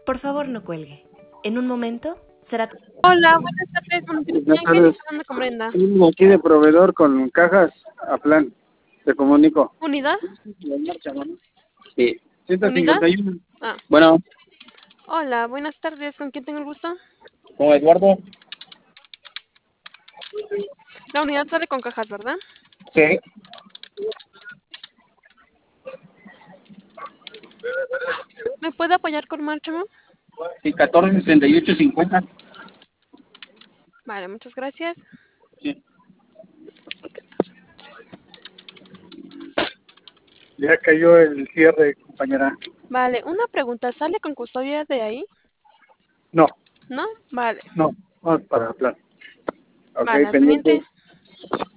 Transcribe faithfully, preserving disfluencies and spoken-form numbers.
Por favor, no cuelgue. En un momento será... Hola, buenas tardes. Buenas Buenas tardes. tardes. Hablando con Brenda. Tengo aquí de proveedor con cajas a plan. Te comunico. ¿Unidad? Sí. ¿Unidad? ciento cincuenta y uno. Ah. Bueno, Hola, buenas tardes. ¿Con quién tengo el gusto? con Eduardo. La unidad sale con cajas, ¿verdad? Sí. ¿Me puede apoyar con marcha, mamá? Sí, catorce sesenta y ocho cincuenta. Vale, muchas gracias. Sí. Ya cayó el cierre, compañera. Vale, una pregunta. ¿Sale con custodia de ahí? No, ¿No? Vale. no. Vamos para plan. Ok, Vale, al pendiente. pendiente.